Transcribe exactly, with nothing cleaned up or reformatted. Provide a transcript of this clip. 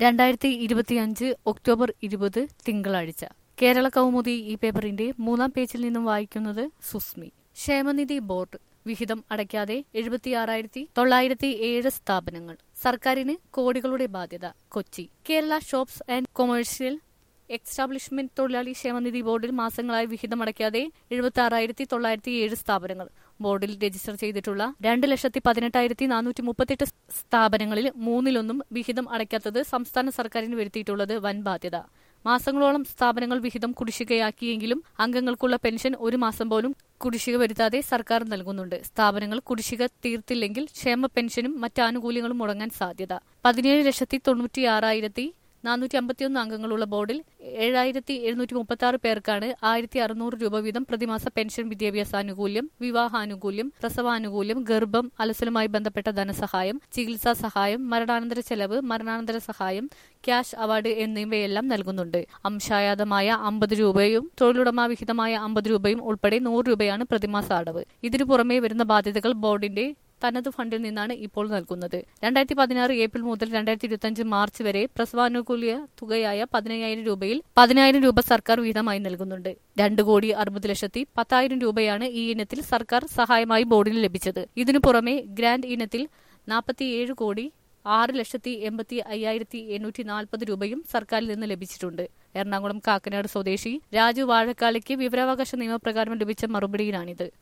രണ്ടായിരത്തി ഇരുപത്തിയഞ്ച് ഒക്ടോബർ ഇരുപത് തിങ്കളാഴ്ച. കേരള കൗമുദി ഈ പേപ്പറിന്റെ മൂന്നാം പേജിൽ നിന്നും വായിക്കുന്നത് സുസ്മി. ക്ഷേമനിധി ബോർഡ് വിഹിതം അടയ്ക്കാതെ എഴുപത്തിയാറായിരത്തി തൊള്ളായിരത്തി ഏഴ് സ്ഥാപനങ്ങൾ. സർക്കാരിന് കോടികളുടെ ബാധ്യത. Kochi. Kerala shops and commercial establishment തൊഴിലാളി ക്ഷേമനിധി ബോർഡിൽ മാസങ്ങളായി വിഹിതം അടയ്ക്കാതെ എഴുപത്തി ആറായിരത്തി തൊള്ളായിരത്തി ഏഴ് സ്ഥാപനങ്ങൾ. ബോർഡിൽ രജിസ്റ്റർ ചെയ്തിട്ടുള്ള രണ്ട് ലക്ഷത്തി പതിനെട്ടായിരത്തി നാനൂറ്റി മുപ്പത്തെട്ട് സ്ഥാപനങ്ങളിൽ മൂന്നിലൊന്നും വിഹിതം അടയ്ക്കാത്തത് സംസ്ഥാന സർക്കാരിന് വരുത്തിയിട്ടുള്ളത് വൻ ബാധ്യത. മാസങ്ങളോളം സ്ഥാപനങ്ങൾ വിഹിതം കുടിശ്ശികയാക്കിയെങ്കിലും അംഗങ്ങൾക്കുള്ള പെൻഷൻ ഒരു മാസം പോലും കുടിശ്ശിക വരുത്താതെ സർക്കാർ നൽകുന്നുണ്ട്. സ്ഥാപനങ്ങൾ കുടിശ്ശിക തീർത്തില്ലെങ്കിൽ ക്ഷേമ പെൻഷനും മറ്റ് ആനുകൂല്യങ്ങളും മുടങ്ങാൻ സാധ്യത. പതിനേഴ് ലക്ഷത്തി തൊണ്ണൂറ്റി ആറായിരത്തി നാനൂറ്റി അമ്പത്തിയൊന്ന് അംഗങ്ങളുള്ള ബോർഡിൽ ഏഴായിരത്തി എഴുന്നൂറ്റി മുപ്പത്തി ആറ് പേർക്കാണ് ആയിരത്തി അറുന്നൂറ് രൂപ വീതം പ്രതിമാസ പെൻഷൻ, വിദ്യാഭ്യാസാനുകൂല്യം, വിവാഹാനുകൂല്യം, പ്രസവാനുകൂല്യം, ഗർഭം, അലസലുമായി ബന്ധപ്പെട്ട ധനസഹായം, ചികിത്സാ സഹായം, മരണാനന്തര ചെലവ്, മരണാനന്തര സഹായം, ക്യാഷ് അവാർഡ് എന്നിവയെല്ലാം നൽകുന്നുണ്ട്. അംശായാതമായ അമ്പത് രൂപയും തൊഴിലുടമ വിഹിതമായ അമ്പത് രൂപയും ഉൾപ്പെടെ നൂറ് രൂപയാണ് പ്രതിമാസ അടവ്. ഇതിനു പുറമെ വരുന്ന ബാധ്യതകൾ ബോർഡിന്റെ തനത് ഫണ്ടിൽ നിന്നാണ് ഇപ്പോൾ നൽകുന്നത്. രണ്ടായിരത്തി പതിനാറ് ഏപ്രിൽ മുതൽ രണ്ടായിരത്തി ഇരുപത്തി അഞ്ച് മാർച്ച് വരെ പ്രസവാനുകൂല്യ തുകയായ പതിനയ്യായിരം രൂപയിൽ പതിനായിരം രൂപ സർക്കാർ വിഹിതമായി നൽകുന്നുണ്ട്. രണ്ട് കോടി അറുപത് ലക്ഷത്തി പത്തായിരം രൂപയാണ് ഈ ഇനത്തിൽ സർക്കാർ സഹായമായി ബോർഡിന് ലഭിച്ചത്. ഇതിനു പുറമെ ഗ്രാന്റ് ഇനത്തിൽ നാൽപ്പത്തിയേഴ് കോടി ആറ് ലക്ഷത്തി എൺപത്തി അയ്യായിരത്തി എണ്ണൂറ്റി നാൽപ്പത് രൂപയും സർക്കാരിൽ നിന്ന് ലഭിച്ചിട്ടുണ്ട്. എറണാകുളം കാക്കനാട് സ്വദേശി രാജു വാഴക്കാലയ്ക്ക് വിവരാവകാശ നിയമപ്രകാരം ലഭിച്ച മറുപടിയിലാണിത്.